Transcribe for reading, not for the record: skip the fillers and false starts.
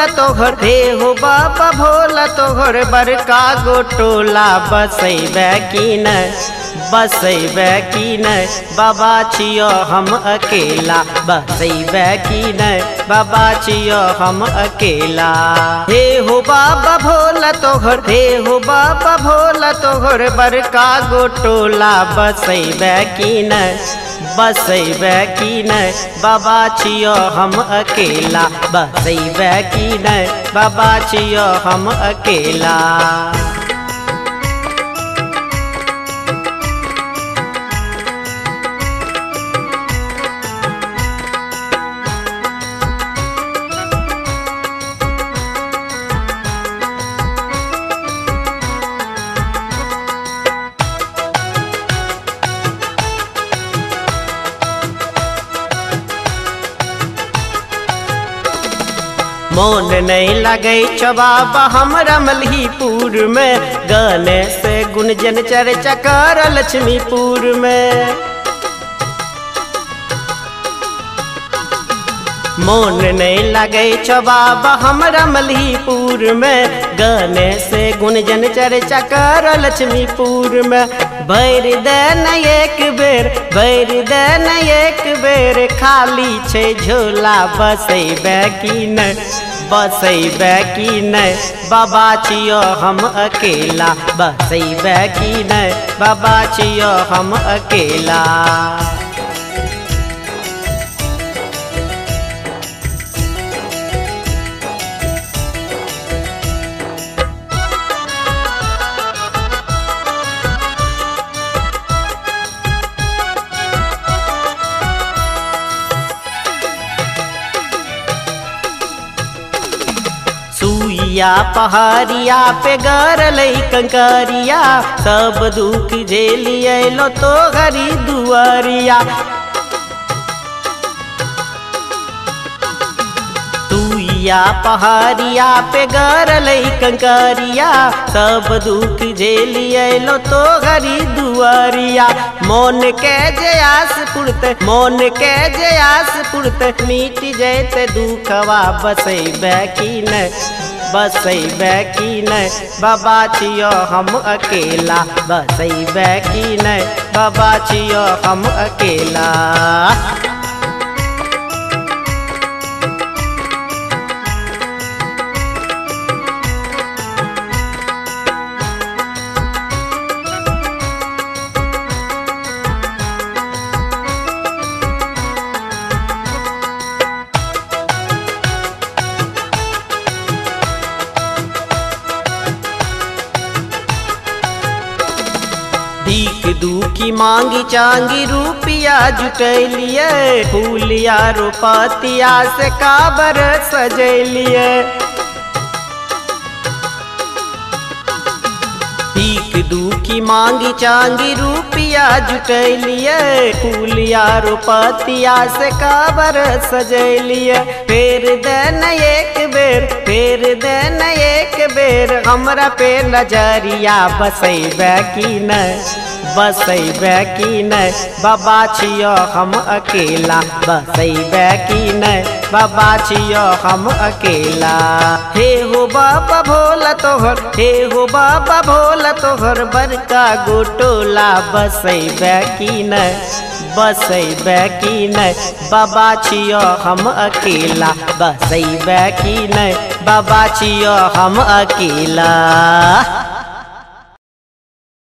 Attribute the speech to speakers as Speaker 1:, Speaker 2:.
Speaker 1: भोला तोहर हे हो बाबा भोला तोहर बड़का गोटोला बसैबे की न बसैबे की न बाबा छियो हम अकेला बसैबे की न बाबा छियो हम अकेला। हे हो बाबा भोला तोहर हे हो बाबा भोला तोहर बड़का गोटोला बसैबे की न बसैबे की न बाबा छियो हम अकेला बसैबे की न बाबा छियो हम अकेला। मोन नहीं लगे छ बाबा हमरा मल्हीपुर में गाने से गुंजन चर्चा कर लक्ष्मीपुर में। मोन नहीं लगे छ बाबा हमरा मल्हीपुर में गाने से गुंजन चर्चा कर लक्ष्मीपुर में। भैर देन एक बेर भैर देन एक बेर खाली छे झोला बसैबे की न बसैबे की न बाबा छियो हम अकेला बसैबे की न बाबा छियो हम अकेला। सुइया पहाड़िया पे गरल कंकरिया सब दुख झेलिए लो तो घरी दुआरिया। सुइया पहाड़िया पे गरल कंकरिया सब दुख झेलिए लो तो घरी दुआरिया। मोन के जयास पुरत मोन के जयास पुरत मिट जैते दुखवा बसैबे की न बसैबे की न बाबा छियो हम अकेला बसैबे की न बाबा छियो हम अकेला। भीख दुखी मांगी चांगी रुपिया जुटैलिए फूलिया रोपतिया से काबर सजैलिए। भीख दुखी मांगी चांगी रुपिया जुटैलिए फूलिया रोपतिया से काबर सजैलिए। फेर देन एक बेर फेर देन एक बेर हमरा पे नजरिया बसैबे की न बसैबे की न बाबा छियो हम अकेला बसैबे की न बाबा छियो हम अकेला। हे हो बाबा भोला तोहर हे हो बाबा भोला तोहर बड़का गोटोला बसैबे की न बसैबे की न बाबा छियो हम अकेला बसैबे की न बाबा छियो हम अकेला।